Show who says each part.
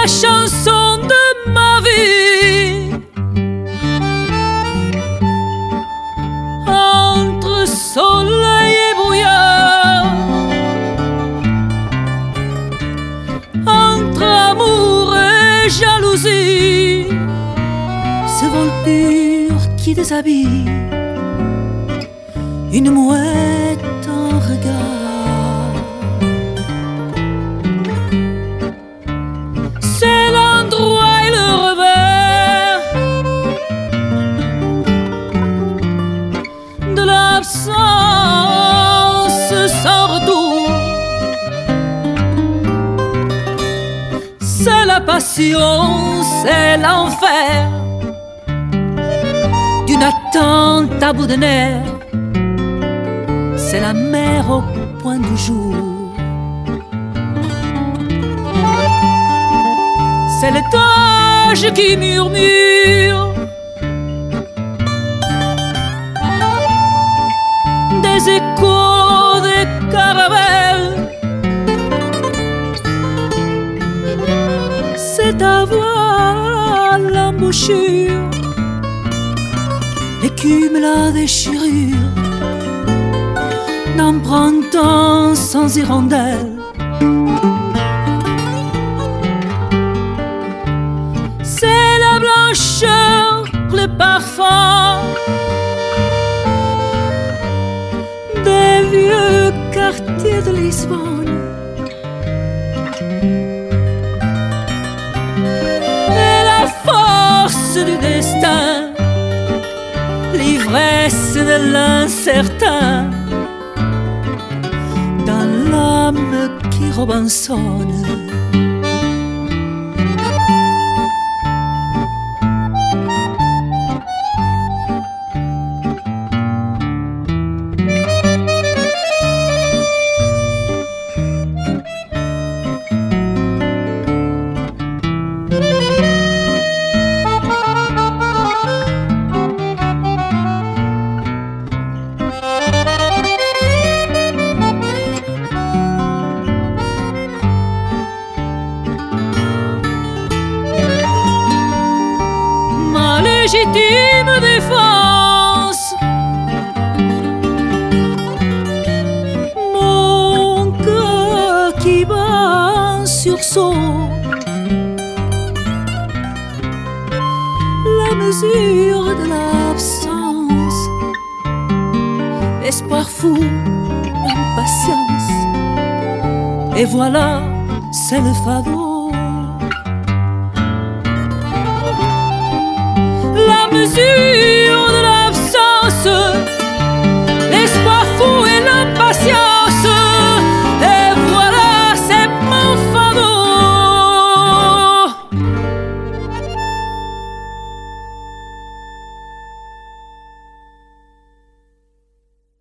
Speaker 1: chanson de ma vie. Entre soleil et brouillard, entre amour et jalousie, ce vol pur qui déshabille une mouette en regard. C'est l'endroit et le revers de l'absence sans retour. C'est la passion, c'est l'enfer d'une attente à bout de nerfs. C'est la mer au point du jour. C'est l'étage qui murmure des échos des caravelles. C'est ta voix l'embouchure, l'écume la déchirure d'empruntant sans hirondelle. C'est la blancheur, le parfum des vieux quartiers de Lisbonne. Et la force du destin, l'ivresse de l'incertain, l'âme qui robansonne. Légitime défense, mon cœur qui bat en sursaut, la mesure de l'absence, l'espoir fou, l'impatience, et voilà, c'est le fardeau. La mesure